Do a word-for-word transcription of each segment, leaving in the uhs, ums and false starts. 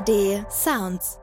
A R D Sounds.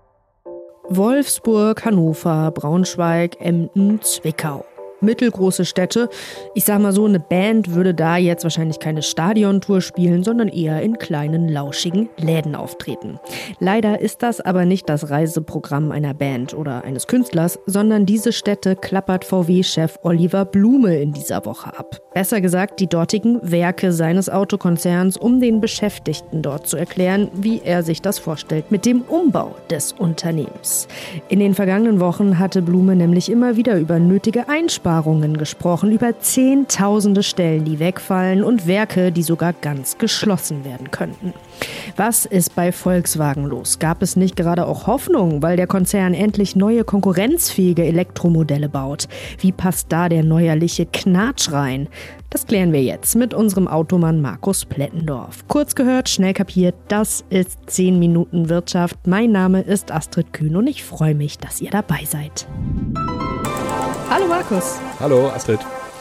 Wolfsburg, Hannover, Braunschweig, Emden, Zwickau. Mittelgroße Städte. Ich sag mal so, eine Band würde da jetzt wahrscheinlich keine Stadiontour spielen, sondern eher in kleinen, lauschigen Läden auftreten. Leider ist das aber nicht das Reiseprogramm einer Band oder eines Künstlers, sondern diese Städte klappert V W-Chef Oliver Blume in dieser Woche ab. Besser gesagt, die dortigen Werke seines Autokonzerns, um den Beschäftigten dort zu erklären, wie er sich das vorstellt mit dem Umbau des Unternehmens. In den vergangenen Wochen hatte Blume nämlich immer wieder über nötige Einsparungen gesprochen, über Zehntausende Stellen, die wegfallen und Werke, die sogar ganz geschlossen werden könnten. Was ist bei Volkswagen los? Gab es nicht gerade auch Hoffnung, weil der Konzern endlich neue konkurrenzfähige Elektromodelle baut? Wie passt da der neuerliche Knatsch rein? Das klären wir jetzt mit unserem Automann Markus Plettendorf. Kurz gehört, schnell kapiert, das ist zehn Minuten Wirtschaft. Mein Name ist Astrid Kühn und ich freue mich, dass ihr dabei seid. Hallo Markus. Hallo Astrid.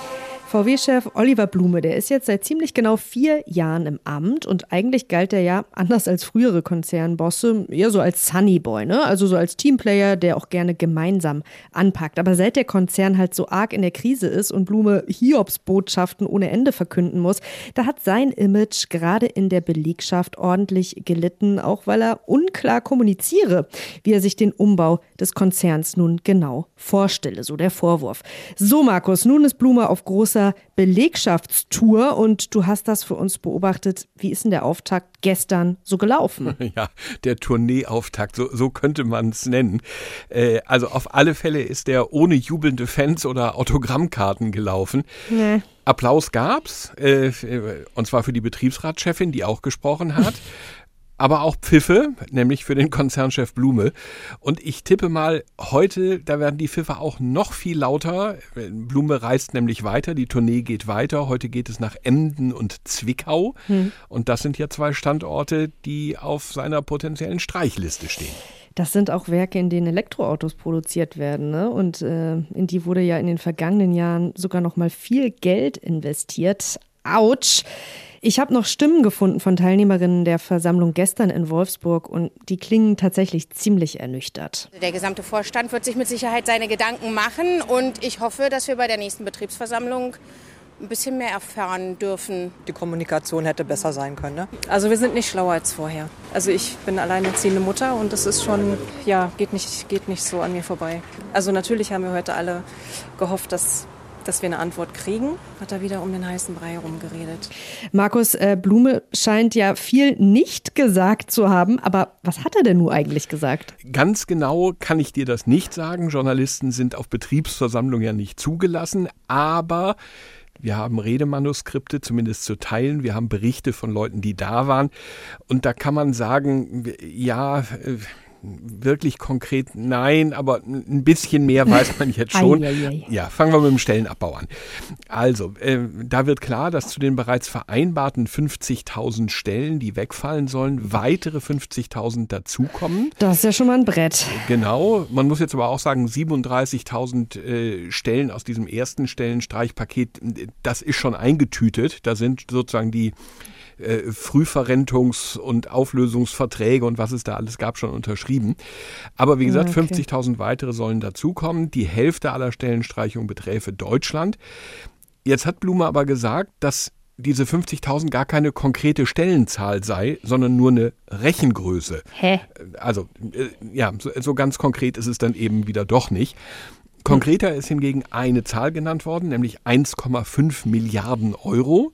V W-Chef Oliver Blume, der ist jetzt seit ziemlich genau vier Jahren im Amt und eigentlich galt er ja, anders als frühere Konzernbosse, eher so als Sunnyboy, ne? Also so als Teamplayer, der auch gerne gemeinsam anpackt. Aber seit der Konzern halt so arg in der Krise ist und Blume Hiobsbotschaften ohne Ende verkünden muss, da hat sein Image gerade in der Belegschaft ordentlich gelitten, auch weil er unklar kommuniziere, wie er sich den Umbau des Konzerns nun genau vorstelle, so der Vorwurf. So Markus, nun ist Blume auf großer Belegschaftstour und du hast das für uns beobachtet. Wie ist denn der Auftakt gestern so gelaufen? Ja, der Tourneeauftakt, so, so könnte man es nennen. Äh, also auf alle Fälle ist der ohne jubelnde Fans oder Autogrammkarten gelaufen. Nee. Applaus gab's, äh, und zwar für die Betriebsratschefin, die auch gesprochen hat. Aber auch Pfiffe, nämlich für den Konzernchef Blume. Und ich tippe mal, heute, da werden die Pfiffe auch noch viel lauter. Blume reist nämlich weiter, die Tournee geht weiter. Heute geht es nach Emden und Zwickau. Hm. Und das sind ja zwei Standorte, die auf seiner potenziellen Streichliste stehen. Das sind auch Werke, in denen Elektroautos produziert werden, ne? Und äh, in die wurde ja in den vergangenen Jahren sogar noch mal viel Geld investiert. Autsch! Ich habe noch Stimmen gefunden von Teilnehmerinnen der Versammlung gestern in Wolfsburg und die klingen tatsächlich ziemlich ernüchtert. Der gesamte Vorstand wird sich mit Sicherheit seine Gedanken machen und ich hoffe, dass wir bei der nächsten Betriebsversammlung ein bisschen mehr erfahren dürfen. Die Kommunikation hätte besser sein können, ne? Also wir sind nicht schlauer als vorher. Also ich bin alleinerziehende Mutter und das ist schon, ja, geht nicht, geht nicht so an mir vorbei. Also natürlich haben wir heute alle gehofft, dass dass wir eine Antwort kriegen, hat er wieder um den heißen Brei herumgeredet. Markus, äh, Blume scheint ja viel nicht gesagt zu haben, aber was hat er denn nun eigentlich gesagt? Ganz genau kann ich dir das nicht sagen. Journalisten sind auf Betriebsversammlungen ja nicht zugelassen, aber wir haben Redemanuskripte, zumindest zu teilen. Wir haben Berichte von Leuten, die da waren. Und da kann man sagen, ja, äh, wirklich konkret nein, aber ein bisschen mehr weiß man jetzt schon. ei, ei, ei. Ja, fangen wir mit dem Stellenabbau an. Also, äh, da wird klar, dass zu den bereits vereinbarten fünfzigtausend Stellen, die wegfallen sollen, weitere fünfzigtausend dazukommen. Das ist ja schon mal ein Brett. Genau, man muss jetzt aber auch sagen, siebenunddreißigtausend äh, Stellen aus diesem ersten Stellenstreichpaket, das ist schon eingetütet. Da sind sozusagen die Äh, Frühverrentungs- und Auflösungsverträge und was es da alles gab, schon unterschrieben. Aber wie gesagt, okay. fünfzigtausend weitere sollen dazukommen. Die Hälfte aller Stellenstreichungen beträfe Deutschland. Jetzt hat Blume aber gesagt, dass diese fünfzigtausend gar keine konkrete Stellenzahl sei, sondern nur eine Rechengröße. Hä? Also, äh, ja, so, so ganz konkret ist es dann eben wieder doch nicht. Konkreter ist hingegen eine Zahl genannt worden, nämlich eins Komma fünf Milliarden Euro.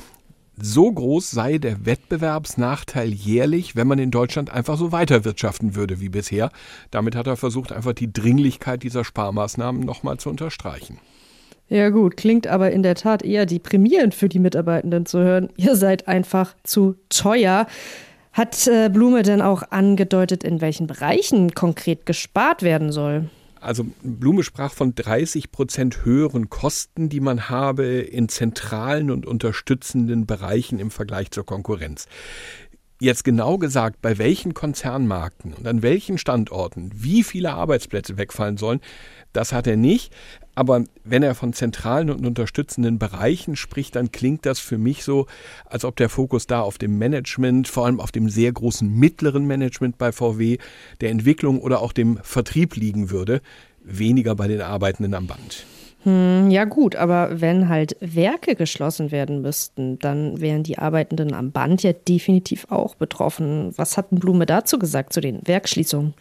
So groß sei der Wettbewerbsnachteil jährlich, wenn man in Deutschland einfach so weiterwirtschaften würde wie bisher. Damit hat er versucht, einfach die Dringlichkeit dieser Sparmaßnahmen nochmal zu unterstreichen. Ja gut, klingt aber in der Tat eher deprimierend für die Mitarbeitenden zu hören. Ihr seid einfach zu teuer. Hat äh, Blume denn auch angedeutet, in welchen Bereichen konkret gespart werden soll? Also Blume sprach von dreißig Prozent höheren Kosten, die man habe in zentralen und unterstützenden Bereichen im Vergleich zur Konkurrenz. Jetzt genau gesagt, bei welchen Konzernmarken und an welchen Standorten wie viele Arbeitsplätze wegfallen sollen, das hat er nicht. Aber wenn er von zentralen und unterstützenden Bereichen spricht, dann klingt das für mich so, als ob der Fokus da auf dem Management, vor allem auf dem sehr großen mittleren Management bei V W, der Entwicklung oder auch dem Vertrieb liegen würde, weniger bei den Arbeitenden am Band. Hm, ja gut, aber wenn halt Werke geschlossen werden müssten, dann wären die Arbeitenden am Band ja definitiv auch betroffen. Was hat denn Blume dazu gesagt, zu den Werksschließungen?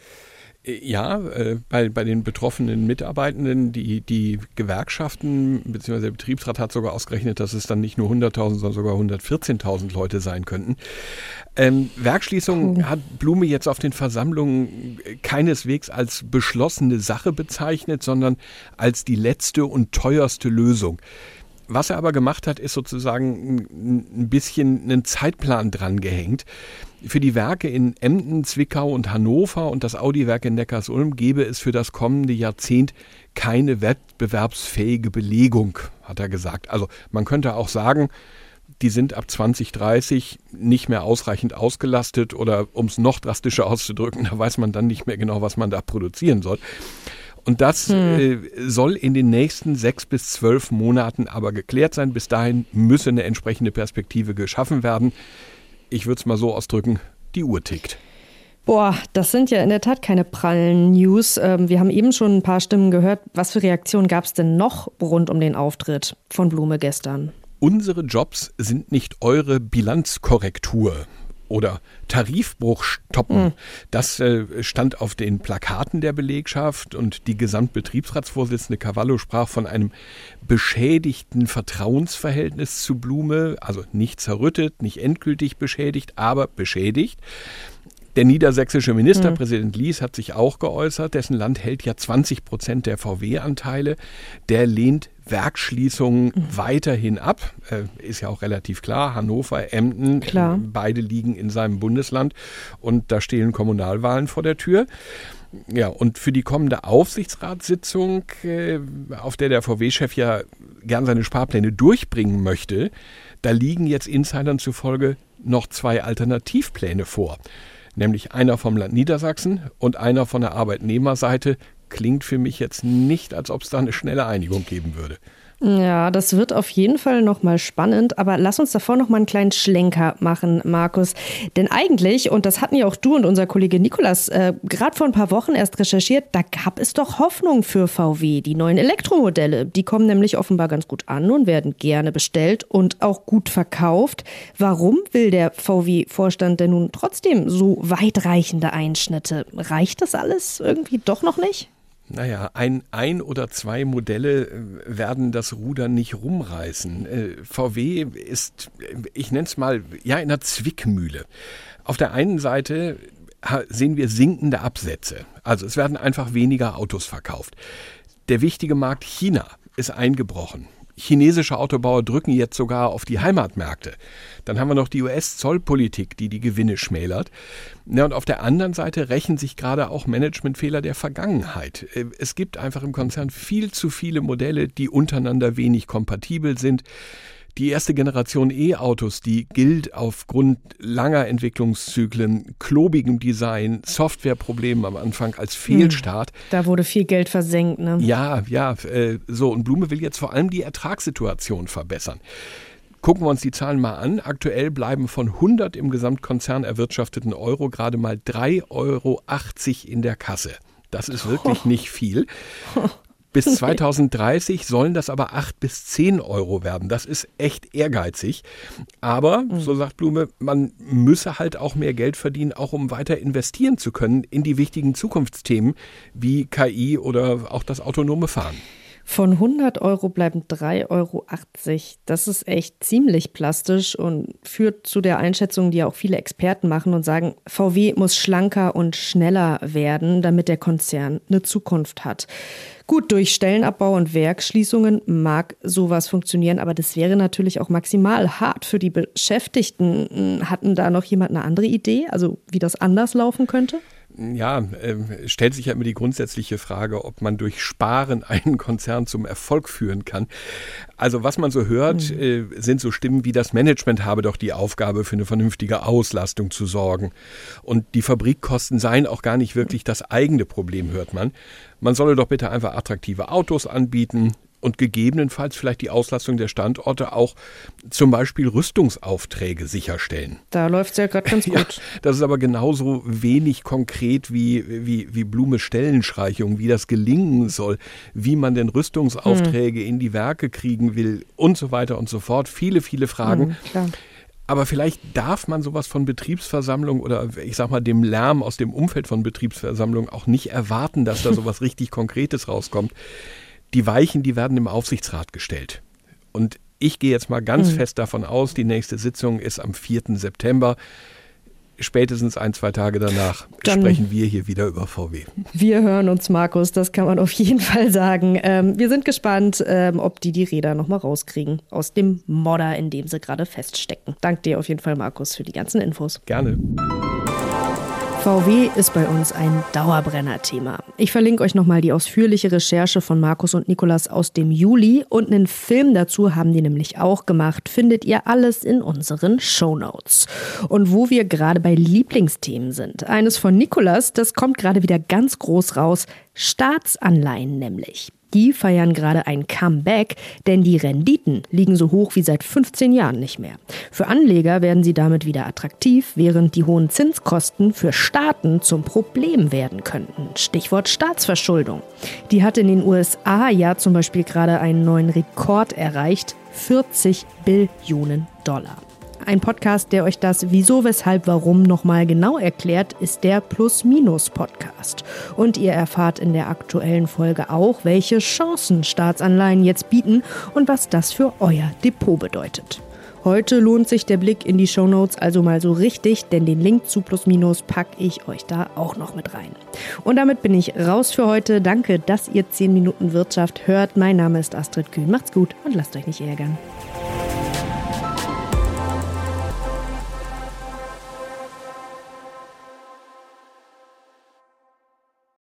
Ja, äh, bei, bei den betroffenen Mitarbeitenden, die, die Gewerkschaften bzw. der Betriebsrat hat sogar ausgerechnet, dass es dann nicht nur hunderttausend, sondern sogar hundertvierzehntausend Leute sein könnten. Ähm, Werksschließung oh. hat Blume jetzt auf den Versammlungen keineswegs als beschlossene Sache bezeichnet, sondern als die letzte und teuerste Lösung. Was er aber gemacht hat, ist sozusagen ein bisschen einen Zeitplan dran gehängt. Für die Werke in Emden, Zwickau und Hannover und das Audi-Werk in Neckarsulm gäbe es für das kommende Jahrzehnt keine wettbewerbsfähige Belegung, hat er gesagt. Also man könnte auch sagen, die sind ab zwanzig dreißig nicht mehr ausreichend ausgelastet oder um es noch drastischer auszudrücken, da weiß man dann nicht mehr genau, was man da produzieren soll. Und das hm. äh, soll in den nächsten sechs bis zwölf Monaten aber geklärt sein. Bis dahin müsse eine entsprechende Perspektive geschaffen werden. Ich würde es mal so ausdrücken, die Uhr tickt. Boah, das sind ja in der Tat keine prallen News. Ähm, wir haben eben schon ein paar Stimmen gehört. Was für Reaktionen gab es denn noch rund um den Auftritt von Blume gestern? Unsere Jobs sind nicht eure Bilanzkorrektur. Oder Tarifbruch stoppen. Mhm. Das äh, stand auf den Plakaten der Belegschaft und die Gesamtbetriebsratsvorsitzende Cavallo sprach von einem beschädigten Vertrauensverhältnis zu Blume, also nicht zerrüttet, nicht endgültig beschädigt, aber beschädigt. Der niedersächsische Ministerpräsident mhm. Lies hat sich auch geäußert, dessen Land hält ja zwanzig Prozent der V W-Anteile. Der lehnt Werksschließungen mhm. weiterhin ab. Äh, ist ja auch relativ klar, Hannover, Emden, klar. beide liegen in seinem Bundesland und da stehen Kommunalwahlen vor der Tür. Ja, und für die kommende Aufsichtsratssitzung, äh, auf der der V W-Chef ja gern seine Sparpläne durchbringen möchte, da liegen jetzt Insidern zufolge noch zwei Alternativpläne vor. Nämlich einer vom Land Niedersachsen und einer von der Arbeitnehmerseite. Klingt für mich jetzt nicht, als ob es da eine schnelle Einigung geben würde. Ja, das wird auf jeden Fall nochmal spannend, aber lass uns davor nochmal einen kleinen Schlenker machen, Markus. Denn eigentlich, und das hatten ja auch du und unser Kollege Nikolas äh, gerade vor ein paar Wochen erst recherchiert, da gab es doch Hoffnung für V W. Die neuen Elektromodelle, die kommen nämlich offenbar ganz gut an und werden gerne bestellt und auch gut verkauft. Warum will der V W-Vorstand denn nun trotzdem so weitreichende Einschnitte? Reicht das alles irgendwie doch noch nicht? Naja, ein, ein oder zwei Modelle werden das Ruder nicht rumreißen. V W ist, ich nenne es mal, ja, in einer Zwickmühle. Auf der einen Seite sehen wir sinkende Absätze. Also es werden einfach weniger Autos verkauft. Der wichtige Markt China ist eingebrochen. Chinesische Autobauer drücken jetzt sogar auf die Heimatmärkte. Dann haben wir noch die U S-Zollpolitik, die die Gewinne schmälert. Ja, und auf der anderen Seite rächen sich gerade auch Managementfehler der Vergangenheit. Es gibt einfach im Konzern viel zu viele Modelle, die untereinander wenig kompatibel sind. Die erste Generation E-Autos, die gilt aufgrund langer Entwicklungszyklen, klobigem Design, Softwareproblemen am Anfang als Fehlstart. Da wurde viel Geld versenkt, ne? Ja, ja, äh, so. Und Blume will jetzt vor allem die Ertragssituation verbessern. Gucken wir uns die Zahlen mal an. Aktuell bleiben von hundert im Gesamtkonzern erwirtschafteten Euro gerade mal drei Euro achtzig in der Kasse. Das ist wirklich oh. nicht viel. Bis zweitausenddreißig sollen das aber acht bis zehn Euro werden. Das ist echt ehrgeizig. Aber, so sagt Blume, man müsse halt auch mehr Geld verdienen, auch um weiter investieren zu können in die wichtigen Zukunftsthemen wie K I oder auch das autonome Fahren. Von hundert Euro bleiben drei Euro achtzig. Das ist echt ziemlich plastisch und führt zu der Einschätzung, die ja auch viele Experten machen und sagen, V W muss schlanker und schneller werden, damit der Konzern eine Zukunft hat. Gut, durch Stellenabbau und Werksschließungen mag sowas funktionieren, aber das wäre natürlich auch maximal hart für die Beschäftigten. Hatten da noch jemand eine andere Idee, also wie das anders laufen könnte? Ja, äh, stellt sich ja immer die grundsätzliche Frage, ob man durch Sparen einen Konzern zum Erfolg führen kann. Also was man so hört, mhm. äh, sind so Stimmen wie das Management habe doch die Aufgabe, für eine vernünftige Auslastung zu sorgen. Und die Fabrikkosten seien auch gar nicht wirklich das eigene Problem, hört man. Man solle doch bitte einfach attraktive Autos anbieten und gegebenenfalls vielleicht die Auslastung der Standorte auch zum Beispiel Rüstungsaufträge sicherstellen. Da läuft es ja gerade ganz gut. Ja, das ist aber genauso wenig konkret wie, wie, wie Blume-Stellenstreichung, wie das gelingen soll, wie man denn Rüstungsaufträge hm. in die Werke kriegen will und so weiter und so fort. Viele, viele Fragen. Hm, klar. Aber vielleicht darf man sowas von Betriebsversammlung oder ich sag mal dem Lärm aus dem Umfeld von Betriebsversammlung auch nicht erwarten, dass da sowas richtig Konkretes rauskommt. Die Weichen, die werden im Aufsichtsrat gestellt. Und ich gehe jetzt mal ganz mhm. fest davon aus, die nächste Sitzung ist am vierten September. Spätestens ein, zwei Tage danach Dann sprechen wir hier wieder über V W. Wir hören uns, Markus, das kann man auf jeden Fall sagen. Ähm, wir sind gespannt, ähm, ob die die Räder nochmal rauskriegen aus dem Modder, in dem sie gerade feststecken. Dank dir auf jeden Fall, Markus, für die ganzen Infos. Gerne. V W ist bei uns ein Dauerbrenner-Thema. Ich verlinke euch nochmal die ausführliche Recherche von Markus und Nikolas aus dem Juli und einen Film dazu haben die nämlich auch gemacht. Findet ihr alles in unseren Shownotes. Und wo wir gerade bei Lieblingsthemen sind, eines von Nikolas, das kommt gerade wieder ganz groß raus, Staatsanleihen nämlich. Die feiern gerade ein Comeback, denn die Renditen liegen so hoch wie seit fünfzehn Jahren nicht mehr. Für Anleger werden sie damit wieder attraktiv, während die hohen Zinskosten für Staaten zum Problem werden könnten. Stichwort Staatsverschuldung. Die hat in den U S A ja zum Beispiel gerade einen neuen Rekord erreicht, vierzig Billionen Dollar. Ein Podcast, der euch das Wieso, Weshalb, Warum nochmal genau erklärt, ist der Plus-Minus-Podcast. Und ihr erfahrt in der aktuellen Folge auch, welche Chancen Staatsanleihen jetzt bieten und was das für euer Depot bedeutet. Heute lohnt sich der Blick in die Shownotes also mal so richtig, denn den Link zu Plus Minus packe ich euch da auch noch mit rein. Und damit bin ich raus für heute. Danke, dass ihr zehn Minuten Wirtschaft hört. Mein Name ist Astrid Kühn. Macht's gut und lasst euch nicht ärgern.